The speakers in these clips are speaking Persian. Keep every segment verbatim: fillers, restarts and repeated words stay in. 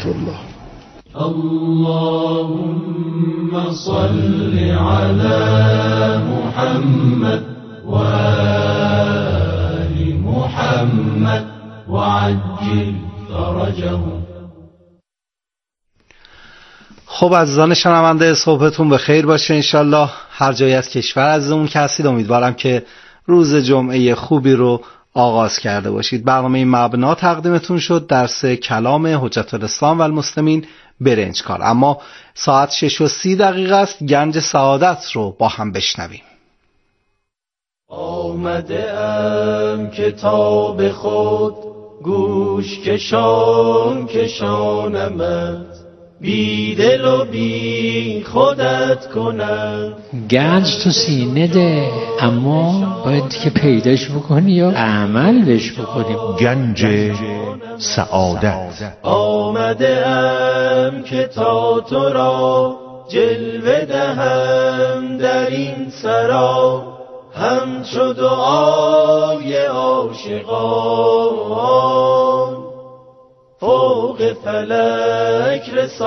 الله. اللهم صل علی محمد و آل محمد و عجل فرجه. خب عزیزان شنونده، صبحتون به خیر باشه انشالله. هر جایی از کشور عزیزمون که هستید امیدوارم که روز جمعه خوبی رو آغاز کرده باشید. برنامه مبنا تقدیمتون شد، درس کلام حجت الاسلام و المسلمین برنجکار. اما ساعت شش و سی دقیقه است، گنج سعادت رو با هم بشنویم. آمده ام کتاب خود گوش کشان کشانمت، بی دل و بی خودت کنم. گنج تو سینه ده، اما باید که پیداش بکنی و عمل بهش بکنی. گنج سعادت. آمده ام که تا تو را جلوه دهم در این سرا، همچو دعای عاشقان فوق فلک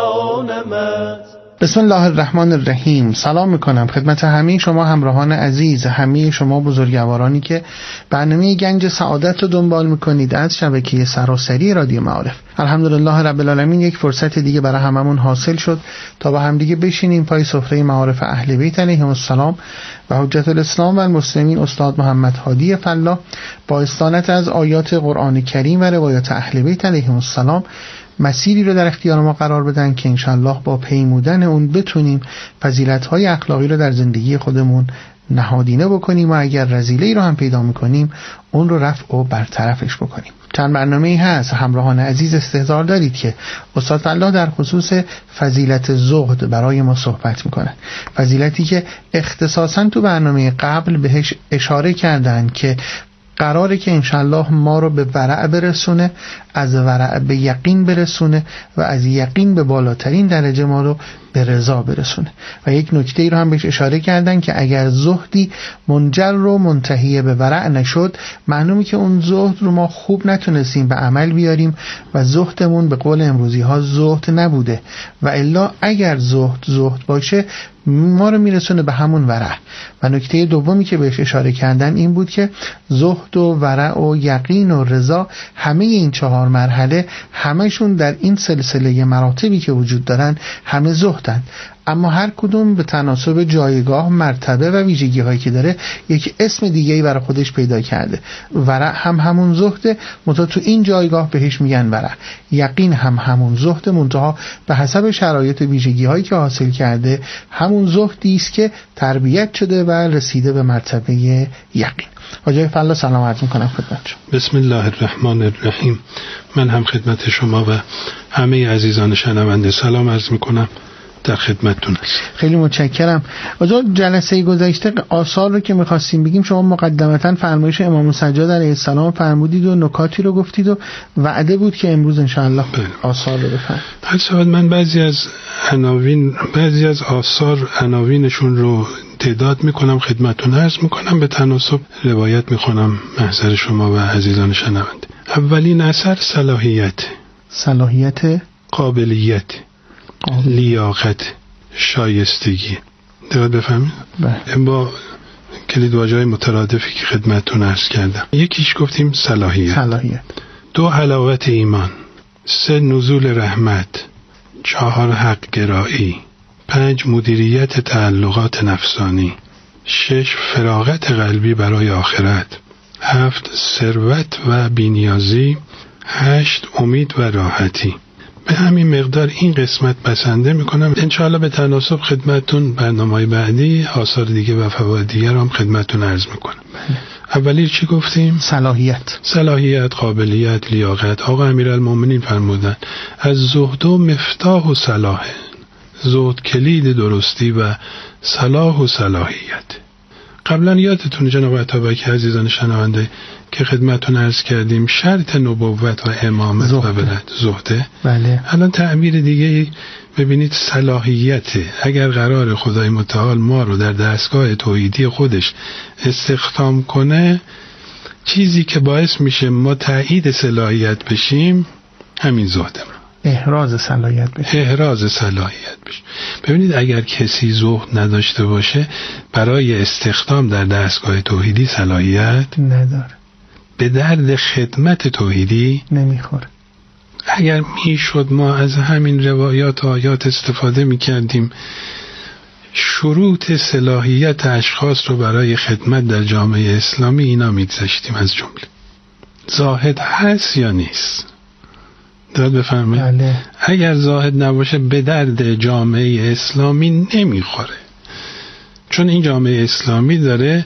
رسانمت. بسم الله الرحمن الرحیم. سلام میکنم خدمت همه شما همراهان عزیز، همه شما بزرگوارانی که برنامه گنج سعادت رو دنبال میکنید از شبکه سراسری رادیو معارف. الحمدلله رب العالمین، یک فرصت دیگه برای هممون حاصل شد تا با هم دیگه بشینیم پای سفره معارف اهل بیت علیهم السلام و حجت الاسلام و المسلمین استاد محمد هادی فلاح با استانت از آیات قرآن کریم و روایات اهل بیت علیهم السلام مسیری رو در اختیار ما قرار بدن که انشالله با پیمودن اون بتونیم فضیلت‌های اخلاقی رو در زندگی خودمون نهادینه بکنیم و اگر رذیله‌ای رو هم پیدا می‌کنیم اون رو رفع و برطرفش بکنیم. چند برنامه‌ای هست همراهان عزیز استحضار دارید که استاد الله در خصوص فضیلت زهد برای ما صحبت می‌کنند. فضیلتی که اختصاصاً تو برنامه قبل بهش اشاره کردن که قراره که انشالله ما رو به ورع برسونه، از ورع به یقین برسونه و از یقین به بالاترین درجه ما رو به رضا برسونه. و یک نکته ای رو هم بهش اشاره کردن که اگر زهدی منجر رو منتهی به ورع نشد، معلومه که اون زهد رو ما خوب نتونستیم به عمل بیاریم و زهدمون به قول امروزی ها زهد نبوده. و الا اگر زهد زهد باشه ما رو میرسونه به همون ورع. و نکته دومی که بهش اشاره کردن این بود که زهد و ورع و یقین و رضا، همه این چهار مرحله همشون در این سلسله مراتبی که وجود دارن همه زهدن، اما هر کدوم به تناسب جایگاه، مرتبه و ویژگی هایی که داره یک اسم دیگه‌ای برای خودش پیدا کرده. ورع هم همون زهده، منتها تو این جایگاه بهش میگن ورع. یقین هم همون زهده، منتها به حسب شرایط و ویژگی هایی که حاصل کرده همون زهدی است که تربیت شده و رسیده به مرتبه یقین. آقای فلا سلام عرض میکنم خدمت شما. بسم الله الرحمن الرحیم. من هم خدمت شما و همه عزیزان شنونده سلام عرض میکنم، در خدمتتون هست. خیلی متشکرم. آقا جلسه گذشته آثار رو که می‌خواستیم بگیم شما مقدمتاً فرمایش امام سجاد علیه السلام فرمودید و نکاتی رو گفتید و وعده بود که امروز انشاءالله آثار رو بفرمایید. حتما من بعضی از عناوین بعضی از آثار عناوینشون رو تعداد میکنم خدمتتون عرض میکنم، به تناسب روایت میخونم محضر شما و عزیزان شنونده. اولین اثر صلاحیت صلاحیت قابلیت لیاقت شایستگی. دقیق بفهمید؟ بله. با کلید واژه‌های مترادفی که خدمتتون عرض کردم. یکیش گفتیم صلاحیت. صلاحیت. دو حلاوت ایمان. سه نزول رحمت. چهار حق گرایی. پنج مدیریت تعلقات نفسانی. شش فراغت قلبی برای آخرت. هفت ثروت و بی‌نیازی. هشت امید و راحتی. به همین مقدار این قسمت بسنده میکنم. انشاءالله به تناسب خدمتتون برنامه‌های بعدی آثار دیگه و فواید دیگر هم خدمتتون عرض میکنم. اولی چی گفتیم؟ صلاحیت. صلاحیت، قابلیت، لیاقت. آقا امیرالمومنین فرمودن از زهد و مفتاح و صلاح. زهد کلید درستی و صلاح و صلاحیت. قبلا یادتون جناب عطابک عزیزان شنونده که خدمتتون عرض کردیم شرط نبوت و امامت زهده. و ولایت زهده. بله. الان تعبیر دیگه ببینید صلاحیته. اگر قرار خدای متعال ما رو در دستگاه توحیدی خودش استخدام کنه، چیزی که باعث میشه ما تایید صلاحیت بشیم همین زهده. احراز صلاحیت بشه. احراز صلاحیت بشه. ببینید اگر کسی زهد نداشته باشه برای استخدام در دستگاه توحیدی صلاحیت نداره، به درد خدمت توحیدی نمیخوره. اگر میشد ما از همین روایات و آیات استفاده میکردیم، شروط صلاحیت اشخاص رو برای خدمت در جامعه اسلامی اینا میگذاشتیم. از جمله زاهد هست یا نیست؟ داد بفرمایید. بله. اگر زاهد نباشه به درد جامعه اسلامی نمیخوره، چون این جامعه اسلامی داره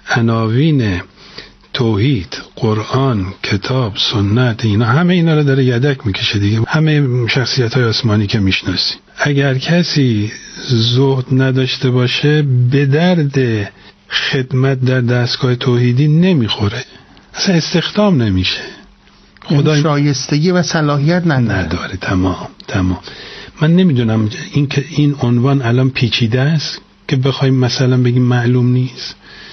عناوین توحید، قرآن، کتاب، سنت، اینا همه اینا رو داره یدک میکشه دیگه، همه شخصیت‌های آسمانی که میشناسی. اگر کسی زهد نداشته باشه به درد خدمت در دستگاه توحیدی نمیخوره، اصلا استخدام نمیشه. خدا شایستگی و صلاحیت نداره. نداره. تمام تمام. من نمیدونم این که این عنوان الان پیچیده است که بخوایم مثلا بگیم معلوم نیست.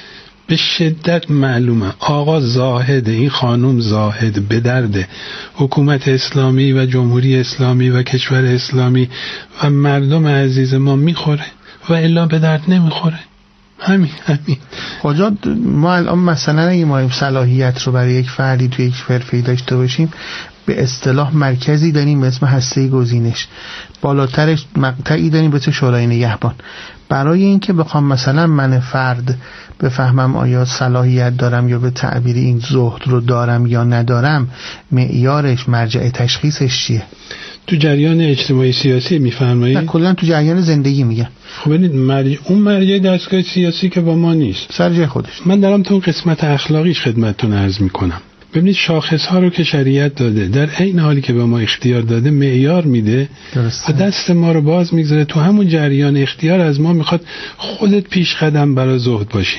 به شدت معلومه. آقا زاهد، این خانوم زاهد، به درد حکومت اسلامی و جمهوری اسلامی و کشور اسلامی و مردم عزیز ما میخوره و الا به درد نمیخوره. همین همین. خدا ما الان مثلا اگه ما صلاحیت رو برای یک فردی توی یک حرفه‌ای داشته باشیم، به اصطلاح مرکزی داریم به اسم هسته گزینش، بالاترش مقطعی داریم به اسم شورای نگهبان. برای اینکه بخوام مثلا من فرد بفهمم آیا صلاحیت دارم یا به تعبیر این زهد رو دارم یا ندارم، معیارش، مرجع تشخیصش چیه؟ تو جریان اجتماعی سیاسی میفرمایید؟ نه کلا تو جریان زندگی میگم. خب ببینید مرجع، اون مرجع دستگاه سیاسی که با ما نیست، سر جای خودش. من دارم تو قسمت اخلاقیش خدمتتون عرض میکنم. ببینید شاخص ها رو که شریعت داده، در عین حالی که به ما اختیار داده معیار میده و دست ما رو باز میذاره. تو همون جریان اختیار از ما میخواد خودت پیش قدم برای زهد باشی.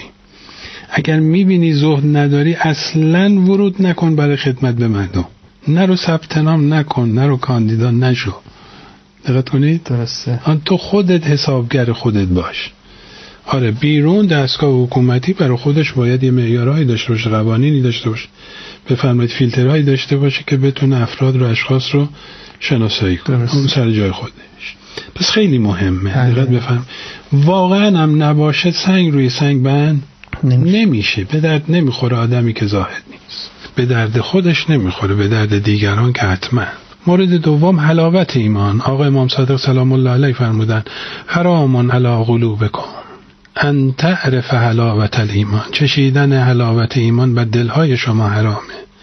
اگر میبینی زهد نداری اصلاً ورود نکن برای خدمت به مردم، نرو ثبت نام نکن، نرو کاندیدا نشو. دقت کنید؟ درسته. آن تو خودت حسابگر خودت باش. آره بیرون دستگاه حکومتی برای خودش باید یه معیارهایی داشته باشه، قوانینی داشته باشه، بفرمایید فیلترهایی داشته باشه که بتونه افراد رو، اشخاص رو شناسایی کنه. اون سر جای خودش. پس خیلی مهمه. دقت بفرم. واقعا هم نباشه سنگ روی سنگ بند نمیشه. نمیشه. به درد نمیخوره آدمی که زاهد نیست. به درد خودش نمیخوره، به درد دیگران که حتما. مورد دوم حلاوت ایمان. آقا امام صادق سلام الله علیه فرمودن حرام علی قلوبکم ان تعرف حلاوت الایمان. چشیدن حلاوت ایمان بر دلهای شما حرامه.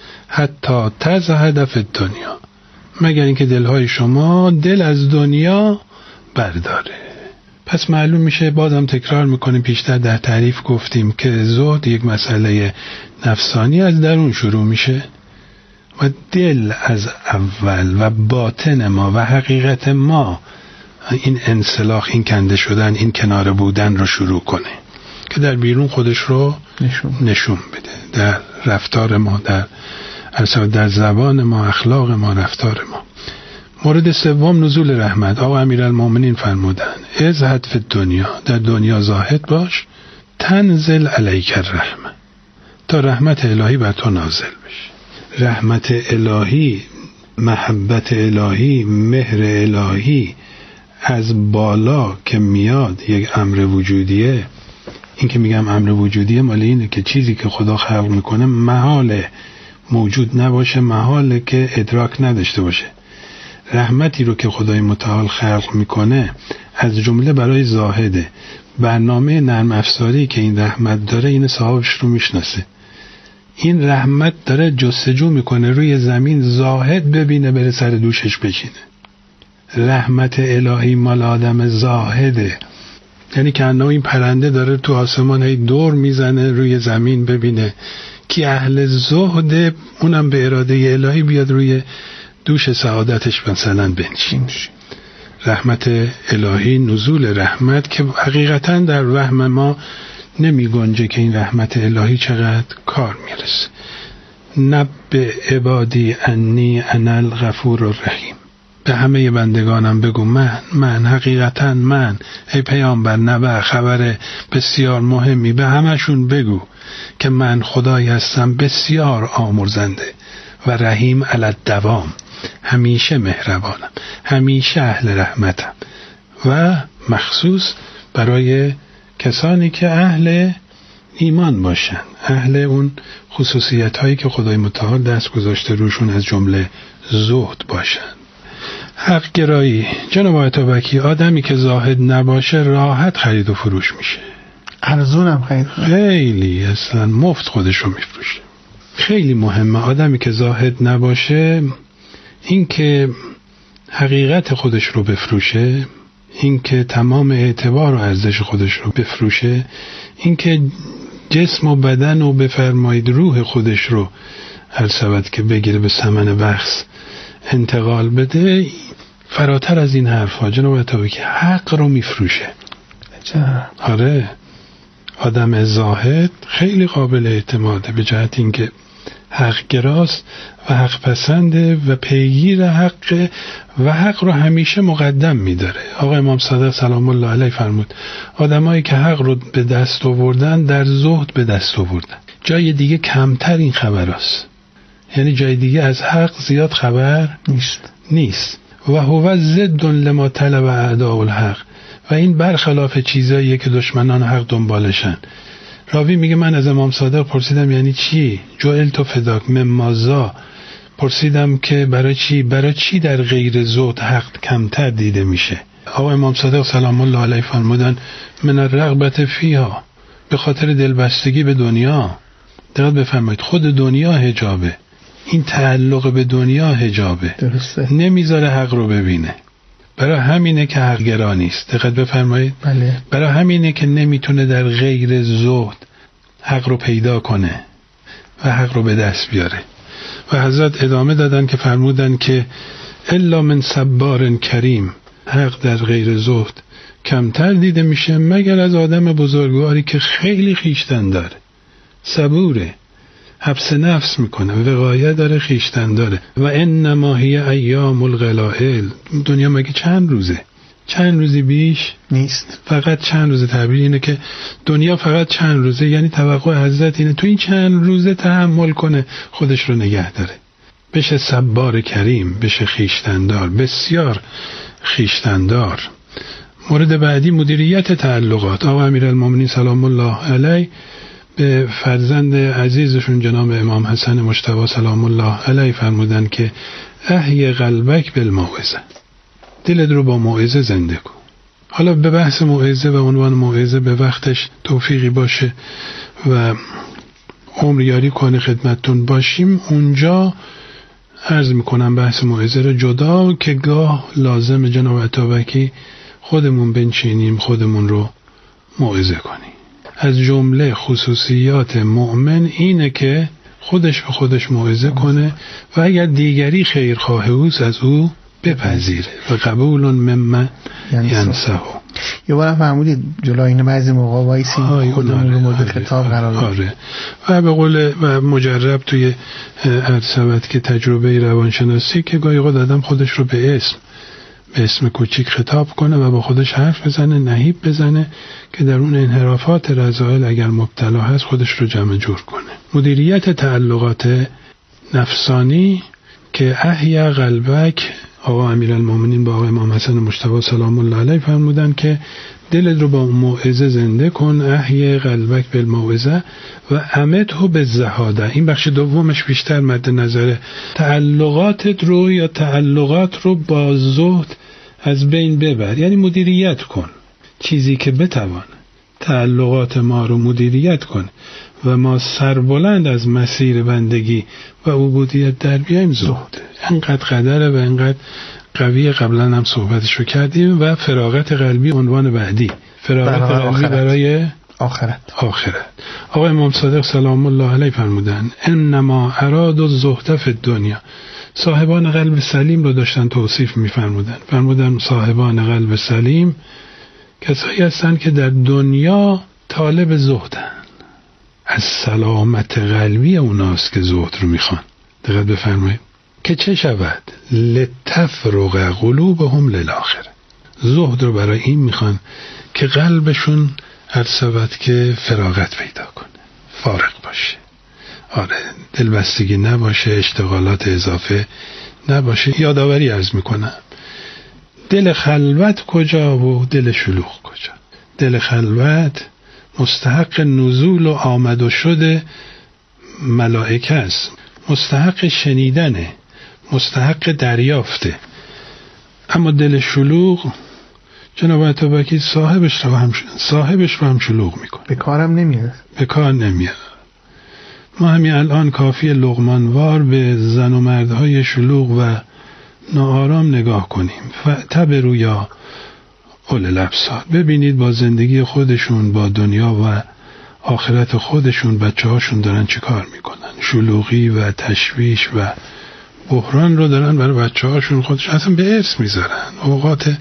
حتی تزهد فی الدنیا، مگر اینکه دلهای شما دل از دنیا برداره. پس معلوم میشه، بازم تکرار میکنیم، پیشتر در تعریف گفتیم که زهد یک مسئله نفسانی از درون شروع میشه و دل از اول و باطن ما و حقیقت ما این انسلاخ، این کنده شدن، این کناره بودن رو شروع کنه که در بیرون خودش رو نشون, نشون بده، در رفتار ما، در در زبان ما، اخلاق ما، رفتار ما. مورد سوم نزول رحمت. آقا امیرالمومنین فرمودن ازهد فی الدنیا، در دنیا زاهد باش، تنزل علیک الرحمه، تا رحمت الهی بر تو نازل بشه. رحمت الهی، محبت الهی، مهر الهی از بالا که میاد، یک امر وجودیه. این که میگم امر وجودیه مال اینه که چیزی که خدا خلق میکنه محاله موجود نباشه، محاله که ادراک نداشته باشه. رحمتی رو که خدای متعال خلق میکنه از جمله برای زاهده. برنامه نرم افزاری که این رحمت داره این صاحبش رو میشناسه. این رحمت داره جستجو میکنه روی زمین زاهد ببینه، بره سر دوشش بشینه. رحمت الهی مال آدم زاهده، یعنی که انه این پرنده داره تو آسمان هی دور میزنه روی زمین ببینه که اهل زهده، اونم به اراده الهی بیاد روی دوش سعادتش مثلا بنشین. رحمت الهی، نزول رحمت که حقیقتا در وهم ما نمی گنجه که این رحمت الهی چقدر کار میرسه. نبئ عبادی انی انا الغفور الرحیم. به همه بندگانم بگو من من حقیقتا من ای پیامبر، نبأ خبر بسیار مهمی، به همشون بگو که من خدای هستم بسیار آمرزنده و رحیم علی الدوام، همیشه مهربانم، همیشه اهل رحمتم. و مخصوص برای کسانی که اهل ایمان باشن، اهل اون خصوصیت هایی که خدای متعال دست گذاشته روشون، از جمله زهد باشن. حق گرایی، جناب آیت بکی، آدمی که زاهد نباشه راحت خرید و فروش میشه، ارزونم خرید، خیلی اصلا مفت خودش رو میفروشه. خیلی مهمه آدمی که زاهد نباشه این که حقیقت خودش رو بفروشه، این که تمام اعتبار و ارزش خودش رو بفروشه، این که جسم و بدن و بفرمایید روح خودش رو هر سبت که بگیره به ثمن بخس انتقال بده. فراتر از این حرفا جناب عطایی که حق رو میفروشه. آره، آدم زاهد خیلی قابل اعتماده به جهت اینکه حق گراست و حق پسنده و پیگیر حق و حق رو همیشه مقدم میداره. آقا امام صادق سلام الله علیه فرمود آدمایی که حق رو به دست آوردن در زهد به دست آوردن. جای دیگه کمتر این خبر است، یعنی جای دیگه از حق زیاد خبر نیست نیست و هو ضد لما طلب اعداء الحق، و این برخلاف چیزاییه که دشمنان حق دنبالشن. راوی میگه من از امام صادق پرسیدم یعنی چی؟ جعلت فداک ممازا، پرسیدم که برای چی؟ برای چی در غیر زهد حق کمتر دیده میشه؟ آقا امام صادق سلام الله علیه فرمودن من الرغبت فیها، به خاطر دلبستگی به دنیا. دقیق بفرمایید، خود دنیا حجابه، این تعلق به دنیا حجابه، درسته، نمیذاره حق رو ببینه. برای همینه که حق گرا نیست. دقت بفرمایید. بله. برای همینه که نمیتونه در غیر زهد حق رو پیدا کنه و حق رو به دست بیاره. و حضرت ادامه دادن که فرمودن که الا من صبار کریم، حق در غیر زهد کمتر دیده میشه مگر از آدم بزرگواری که خیلی خیشتن داره، صبوره، حبس نفس میکنه، وقایه داره، خیشتن داره. و انما هی ایام القلائل، دنیا مگه چند روزه؟ چند روزی بیش نیست، فقط چند روزه. تعبیر اینه که دنیا فقط چند روزه، یعنی توقع حضرت اینه تو این چند روزه تحمل کنه، خودش رو نگه داره، بشه صبار کریم، بشه خیشتندار، بسیار خیشتندار. مورد بعدی مدیریت تعلقات. آقا امیرالمومنین سلام الله علیه به فرزند عزیزشون جناب امام حسن مجتبی سلام الله علیه فرمودن که احی قلبک بالموعظه، دلت رو با موعظه زنده کن. حالا به بحث موعظه و عنوان موعظه به وقتش توفیقی باشه و عمر یاری کنه خدمتتون باشیم، اونجا عرض میکنم بحث موعظه رو جدا که گاه لازم جناب عطابکی خودمون بنشینیم، خودمون رو موعظه کنیم. از جمله خصوصیات مؤمن اینه که خودش به خودش موعظه کنه و اگر دیگری خیرخواه اوست از او بپذیره و قبول ممن ینصحه. یه بارم فرمودید جلوی این بعضی موقع وایسیم خودمون رو مورد خطاب قرار بدیم. آره. و به قول و مجرب توی عرصبت که تجربه روانشناسی که گاهی اوقات آدم خودش رو به اسم به اسم کوچیک خطاب کنه و با خودش حرف بزنه، نهیب بزنه که در اون انحرافات رذائل اگر مبتلا هست خودش رو جمع جور کنه. مدیریت تعلقات نفسانی که احیا قلبک، آقا امیرالمومنین با آقا امام حسن مجتبی سلام الله علیه فرمودن که دلت رو با موعظه زنده کن، احیا قلبک بالموعظه و امته بالزهاده. این بخش دومش بیشتر مد نظر تعلقاتت رو یا تعلقات رو با زهد از بین ببر، یعنی مدیریت کن، چیزی که بتوان تعلقات ما رو مدیریت کن و ما سربلند از مسیر بندگی و عبودیت در بیایم زهد. انقدر قدره و انقدر قویه، قبلا هم صحبتشو کردیم. و فراغت قلبی عنوان بعدی، فراغت قلبی آخرت. برای آخرت. آخرت. آقا امام صادق سلام الله علیه فرمودن انما اراد الزهد فی الدنیا. صاحبان قلب سلیم رو داشتن توصیف می‌فرمودن. فرمودن صاحبان قلب سلیم کسایی هستن که در دنیا طالب زهدن. از سلامت قلبی اوناست که زهد رو میخوان. دقت بفرمایید که چه شود لتفرغ قلوبهم للآخره. زهد رو برای این میخوان که قلبشون هر سبت که فراغت پیدا کنه، فارغ باشه، آره، دلبستگی نباشه، اشتغالات اضافه نباشه. یادآوری عرض میکنم دل خلوت کجا و دل شلوغ کجا. دل خلوت مستحق نزول و آمد و شده ملائکه است، مستحق شنیدنه، مستحق دریافته. اما دل شلوغ جناب اتابکی صاحبش رو هم صاحبش رو هم شلوغ میکنه، به کارم نمیاد، به کار نمیاد. ما همین الان کافی لقمانوار به زن و مردهای شلوغ و ناآرام نگاه کنیم. فتبروا یا اول الابصار، ببینید با زندگی خودشون، با دنیا و آخرت خودشون، بچه هاشون دارن چه کار میکنن. شلوغی و تشویش و بحران رو دارن برای بچه هاشون خودشون اصلا به ارث میذارن، اوقات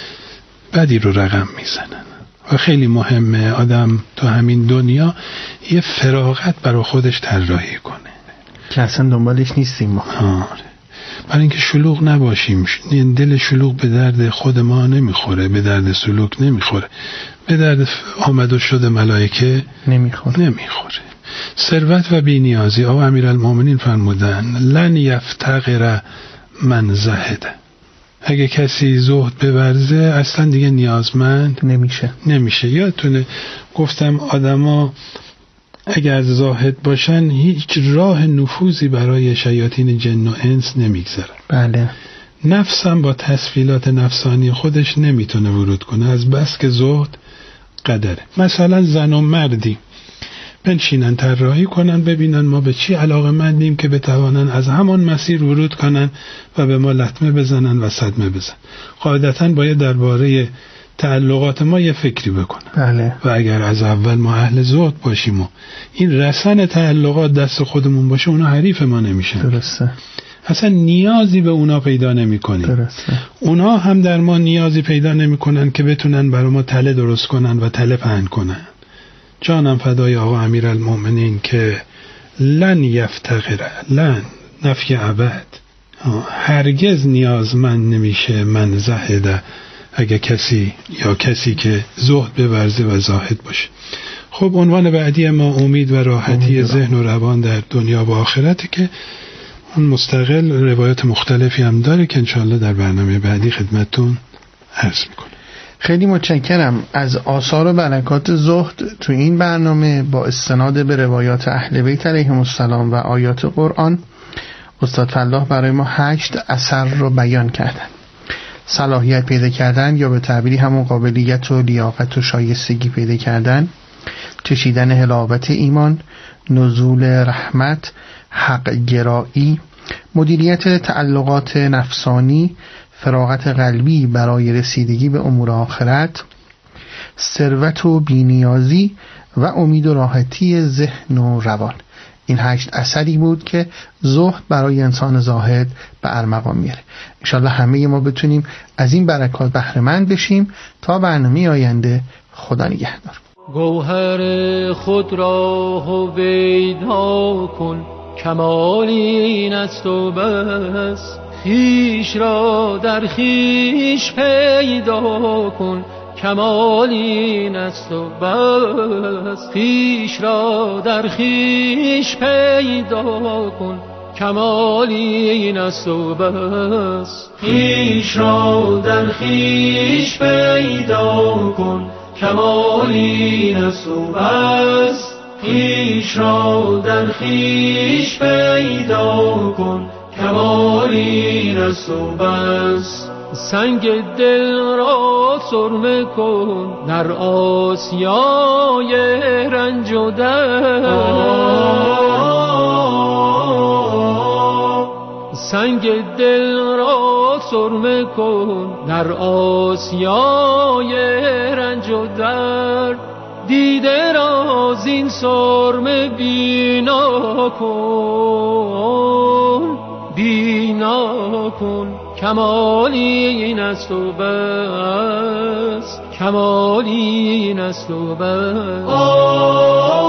بدی رو رقم میزنن. و خیلی مهمه آدم تو همین دنیا یه فراغت برای خودش طراحی کنه که اصلا دنبالش نیستیم ما. آره. برای اینکه شلوغ نباشیم. دل شلوغ به درد خود ما نمیخوره، به درد سلوک نمیخوره، به درد آمد و شد ملائکه نمیخوره نمیخوره. ثروت و بی‌نیازی، آقا امیرالمومنین فرمودن لن یفتقر من زهد، اگه کسی زهد بورزه اصلا دیگه نیازمند نمیشه نمیشه. یادتونه گفتم آدما اگر زاهد باشن هیچ راه نفوذی برای شیاطین جن و انس نمیگذارن. بله. نفسم با تسویلات نفسانی خودش نمیتونه ورود کنه از بس که زهد قدره. مثلا زن و مردی بنشینن طراحی کنن ببینن ما به چی علاقه مندیم که بتوانن از همان مسیر ورود کنن و به ما لطمه بزنن و صدمه بزنن. قاعدتاً باید درباره تعلقات ما یه فکری بکنن. بله. و اگر از اول ما اهل زهد باشیم و این رسن تعلقات دست خودمون باشه اونا حریف ما نمیشن. درسته. اصلا نیازی به اونا پیدا نمی کنیم. درسته. اونا هم در ما نیازی پیدا نمی کنن که بتونن برای ما تله درست کنن و تله پهن کنن. جانم فدای آقا امیرالمومنین که لن یفتقر، لن نفی ابد، هرگز نیازمند نمیشه من زهده، اگه کسی یا کسی که زهد بورزه و زاهد باشه. خب عنوان بعدی ما امید و راحتی ذهن و روان در دنیا و آخرته که اون مستقل روایات مختلفی هم داره که انشاءالله در برنامه بعدی خدمتتون عرض میکنه. خیلی متشکرم. از آثار و برکات زهد تو این برنامه با استناد به روایات اهل بیت علیهم السلام و آیات قرآن استاد فلاح برای ما هشت اثر رو بیان کردن. صلاحیت پیدا کردن یا به تعبیری همون قابلیت و لیاقت و شایستگی پیدا کردن، چشیدن حلاوت ایمان، نزول رحمت، حق گرایی، مدیریت تعلقات نفسانی، فراغت قلبی برای رسیدگی به امور آخرت، ثروت و بینیازی و امید و راحتی ذهن و روان. این هشت اثری بود که زهد برای انسان زاهد به ارمغان میاره. انشالله همه ما بتونیم از این برکات بهره مند بشیم. تا برنامه آینده، خدا نگهدار. گوهر خود را هویدا کن، کمال این است و بس. خویش را در خویش پیدا کن، کمال این است و بس. خویش را در خویش پیدا کن، کمال این است و بس. خویش را در خویش پیدا کن، کمال این است و بس. خویش را در خویش پیدا کن، کمال این است و بس. سنگ دل را سرمه کن در آسیای رنج و درد. سنگ دل را سرمه کن در آسیای رنج و درد. دیده را زین سرمه بینا کن، بینا کن، کمالی این است و بس. کمالی این است و بس.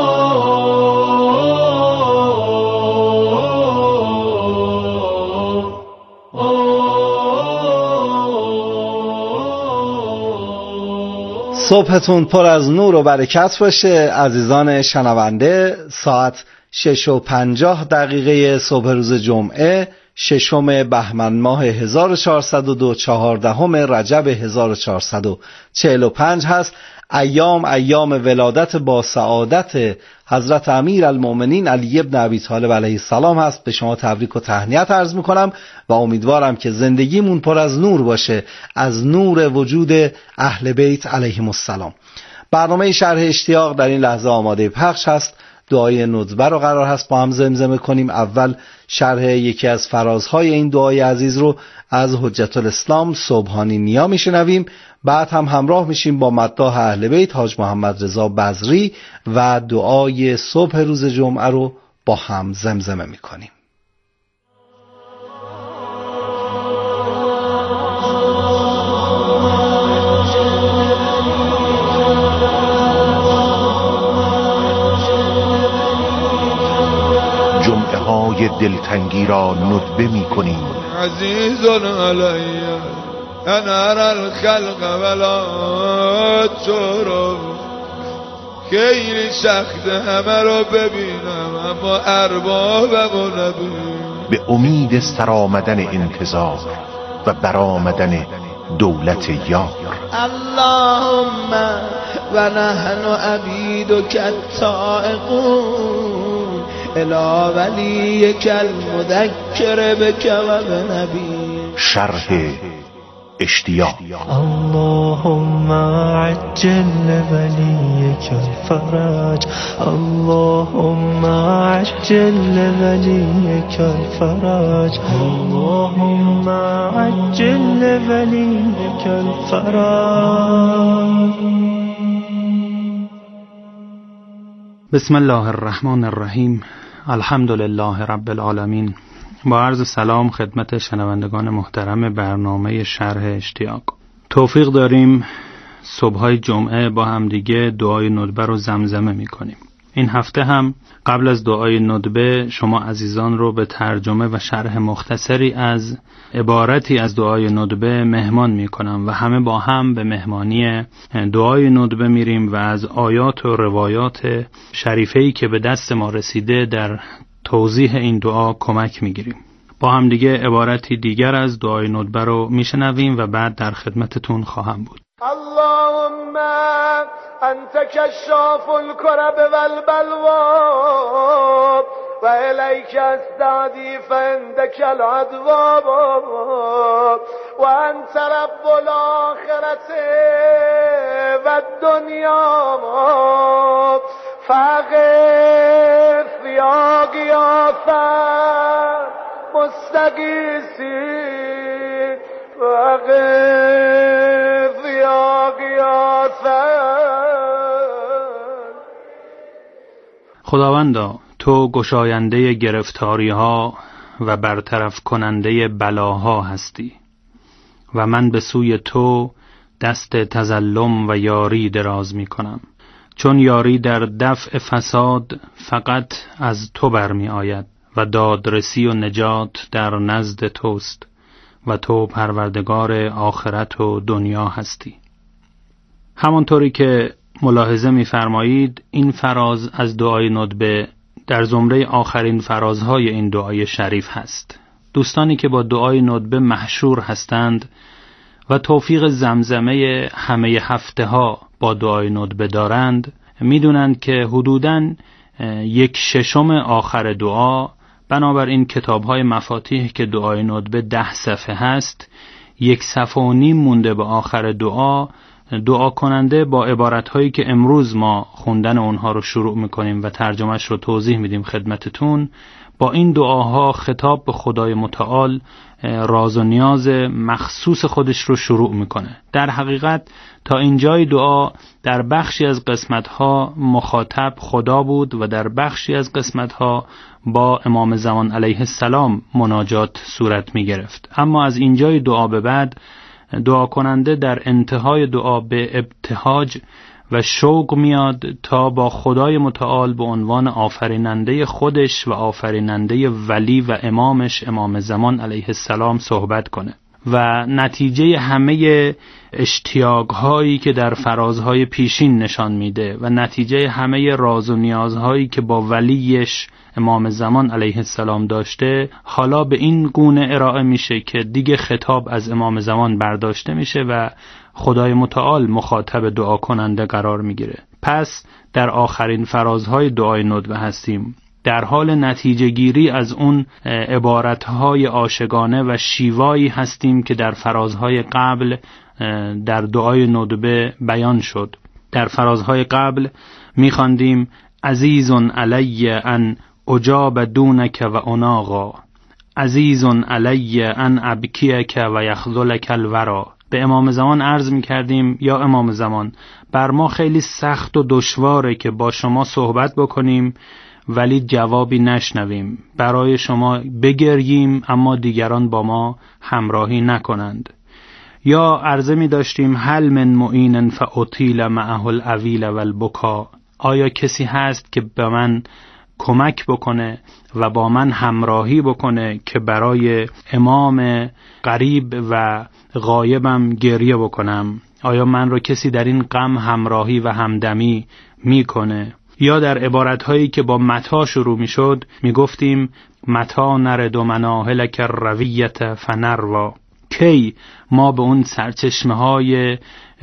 صبحتون پر از نور و برکت باشه عزیزان شنونده. ساعت شش و پنجاه دقیقه صبح روز جمعه ششم بهمن ماه هزار و چهارصد و دو، چهاردهم رجب هزار و چهارصد و چهل و پنج هست. ایام ایام ولادت با سعادت حضرت امیر المؤمنین علی بن ابی طالب علیه السلام هست. به شما تبریک و تهنیت عرض میکنم و امیدوارم که زندگیمون پر از نور باشه، از نور وجود اهل بیت علیهم السلام. برنامه شرح اشتیاق در این لحظه آماده پخش هست. دعای ندبه رو قرار هست با هم زمزمه کنیم. اول شرح یکی از فرازهای این دعای عزیز رو از حجت الاسلام سبحانی نیا میشنویم، بعد هم همراه میشیم با مداح اهل بیت حاج محمد رضا بزری و دعای صبح روز جمعه رو با هم زمزمه میکنیم. جمعه های دلتنگی را ندبه می کنیم. عزیزون علیه انا الخلق ولا ترو، خیلی سخت همه رو ببینم اما اربابمو نبینم. به امید سرآمدن انتظار و برآمدن دولت یار. اللهم و نحن عبیدک التائقون الی ولیک المذکر بک و بنبی. شرح اشتیاق. اللهم عجل لولیک الفرج، اللهم عجل لولیک الفرج، اللهم عجل لولیک الفرج. بسم الله الرحمن الرحیم. الحمد لله رب العالمین. با عرض سلام خدمت شنوندگان محترم برنامه شرح اشتیاق. توفیق داریم صبحهای جمعه با هم دیگه دعای ندبه رو زمزمه می کنیم. این هفته هم قبل از دعای ندبه شما عزیزان رو به ترجمه و شرح مختصری از عبارتی از دعای ندبه مهمان می کنم و همه با هم به مهمانی دعای ندبه میریم و از آیات و روایات شریفه‌ای که به دست ما رسیده در توضیح این دعا کمک میگیریم. با هم دیگه عبارتی دیگر از دعای ندبه رو میشنویم و بعد در خدمتتون خواهم بود. اللهم انت کشاف الکرب والبلوا و الیک استعدی فعندک العدوا و انت رب الاخرة و الدنیا فاغث یا غیاثا مستغیثی فاغث یا غیاثا. خداوندا تو گشاینده گرفتاری ها و برطرف کننده بلاها هستی و من به سوی تو دست تظلم و یاری دراز می کنم، چون یاری در دفع فساد فقط از تو برمی آید و دادرسی و نجات در نزد توست و تو پروردگار آخرت و دنیا هستی. همانطوری که ملاحظه می فرمایید این فراز از دعای ندبه در زمره آخرین فرازهای این دعای شریف هست. دوستانی که با دعای ندبه محشور هستند و توفیق زمزمه همه هفته ها با دعای ندبه دارند میدونند که حدوداً یک ششم آخر دعا بنابراین کتاب‌های مفاتیح که دعای ندبه ده صفحه هست، یک صفحه و نیم مونده به آخر دعا. دعا کننده با عبارت‌هایی که امروز ما خوندن اونها رو شروع می‌کنیم و ترجمهش رو توضیح میدیم خدمتتون، با این دعاها خطاب به خدای متعال راز و نیاز مخصوص خودش رو شروع میکنه. در حقیقت تا اینجای دعا در بخشی از قسمتها مخاطب خدا بود و در بخشی از قسمتها با امام زمان علیه السلام مناجات صورت میگرفت. اما از اینجای دعا به بعد دعا کننده در انتهای دعا به ابتهاج و شوق میاد تا با خدای متعال به عنوان آفریننده خودش و آفریننده ولی و امامش امام زمان علیه السلام صحبت کنه و نتیجه همه اشتیاق‌هایی که در فرازهای پیشین نشان میده و نتیجه همه راز و نیازهایی که با ولیش امام زمان علیه السلام داشته حالا به این گونه ارائه میشه که دیگه خطاب از امام زمان برداشته میشه و خدای متعال مخاطب دعا کننده قرار میگیره. پس در آخرین فرازهای دعای ندبه هستیم، در حال نتیجه گیری از اون عبارتهای عاشقانه و شیوایی هستیم که در فرازهای قبل در دعای ندبه بیان شد. در فرازهای قبل می‌خواندیم عزیز علی ان اجاب دونک و اناغا، عزیز علی ان ابکیک و یخذلک الورا. به امام زمان عرض می‌کردیم یا امام زمان، بر ما خیلی سخت و دشواره که با شما صحبت بکنیم ولی جوابی نشنویم، برای شما بگریم اما دیگران با ما همراهی نکنند. یا عرضه می داشتیم هل من معین فاطیل معه الاویل والبکا، آیا کسی هست که به من کمک بکنه و با من همراهی بکنه که برای امام قریب و غایبم گریه بکنم؟ آیا من رو کسی در این غم همراهی و همدمی میکنه؟ یا در عبارتهایی که با متا شروع می شد می گفتیم متا نرد و مناهلک الرویت فنروا، کی ما به اون سرچشمه های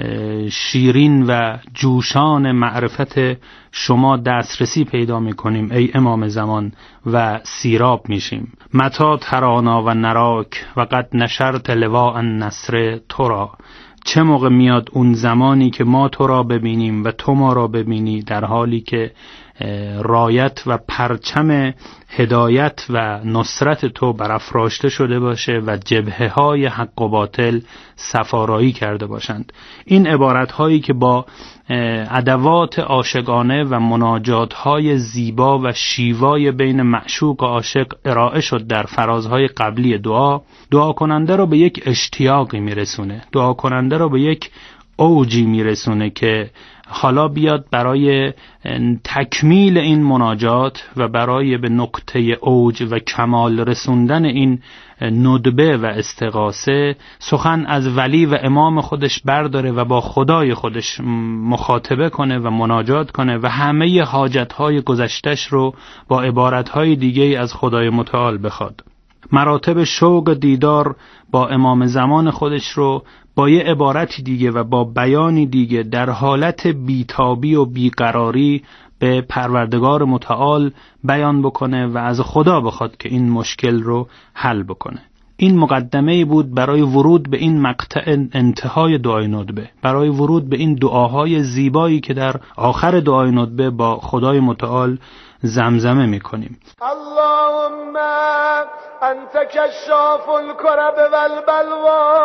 شیرین و جوشان معرفت شما دسترسی پیدا می کنیم ای امام زمان و سیراب می شیم. متا ترانا و نراک و قد نشرت لواء النصر ترا، چه موقع میاد اون زمانی که ما تو را ببینیم و تو ما را ببینی در حالی که رایت و پرچم هدایت و نصرت تو برافراشته شده باشه و جبهه های حق و باطل صفارایی کرده باشند. این عبارت هایی که با ادوات عاشقانه و مناجات های زیبا و شیوای بین معشوق و عاشق ارائه شد در فرازهای قبلی دعا، دعا کننده رو به یک اشتیاقی میرسونه، دعا کننده رو به یک اوجی میرسونه که حالا بیاد برای تکمیل این مناجات و برای به نقطه اوج و کمال رسوندن این ندبه و استغاثه سخن از ولی و امام خودش برداره و با خدای خودش مخاطبه کنه و مناجات کنه و همه حاجتهای گذشتش رو با عبارتهای دیگه از خدای متعال بخواد. مراتب شوق دیدار با امام زمان خودش رو با یه عبارتی دیگه و با بیانی دیگه در حالت بیتابی و بیقراری به پروردگار متعال بیان بکنه و از خدا بخواد که این مشکل رو حل بکنه. این مقدمه بود برای ورود به این مقطع انتهای دعای ندبه، برای ورود به این دعاهای زیبایی که در آخر دعای ندبه با خدای متعال زمزمه میکنیم. اللهم انت کشاف الکرب والبلوا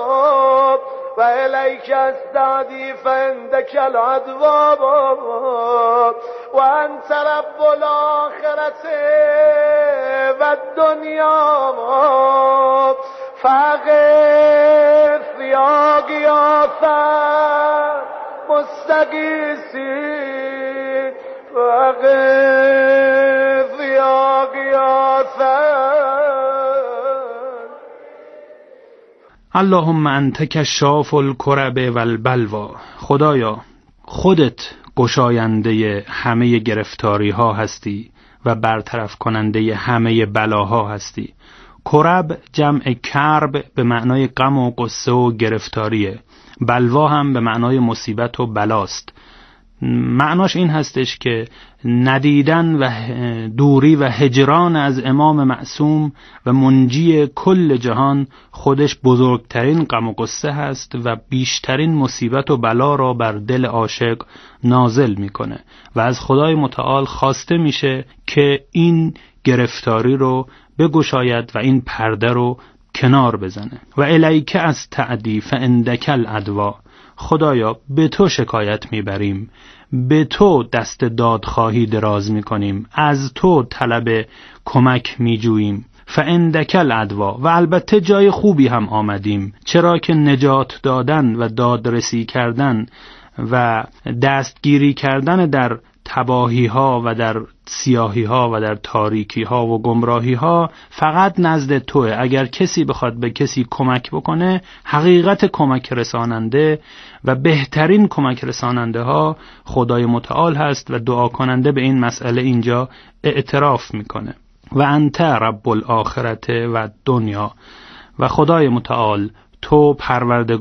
و الیک استعدی فعندک العدوا و انت رب الاخرة و الدنیا فاغث یا غیاث مستغیثی فاغث یا غیاث. اللهم انت کشاف الکرب والبلوا، خدایا خودت گشاینده همه گرفتاری ها هستی و برطرف کننده همه بلاها هستی. کرب جمع کرب به معنای غم و قصه و گرفتاریه، بلوا هم به معنای مصیبت و بلاست. معناش این هستش که ندیدن و دوری و هجران از امام معصوم و منجی کل جهان خودش بزرگترین غم و قصه هست و بیشترین مصیبت و بلا را بر دل عاشق نازل میکنه و از خدای متعال خواسته میشه که این گرفتاری رو بگشاید و این پرده رو کنار بزنه. و الیک از تعدی فعندک العدوا، خدایا به تو شکایت میبریم، به تو دست دادخواهی دراز میکنیم، از تو طلب کمک میجوییم. فعندک العدوا، و البته جای خوبی هم آمدیم، چرا که نجات دادن و دادرسی کردن و دستگیری کردن در تباهی ها و در سیاهی ها و در تاریکی ها و گمراهی ها فقط نزد توه. اگر کسی بخواد به کسی کمک بکنه، حقیقت کمک رساننده و بهترین کمک رساننده ها خدای متعال هست و دعا کننده به این مسئله اینجا اعتراف میکنه. و انت رب الاخرت و دنیا، و خدای متعال تو پروردگار